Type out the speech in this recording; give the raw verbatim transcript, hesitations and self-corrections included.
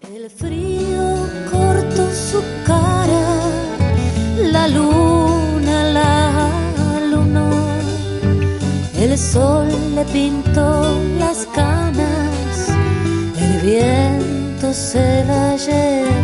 El frío cortó su cara, la luna la lunó, el sol le pintó las canas, el viento se la llevó.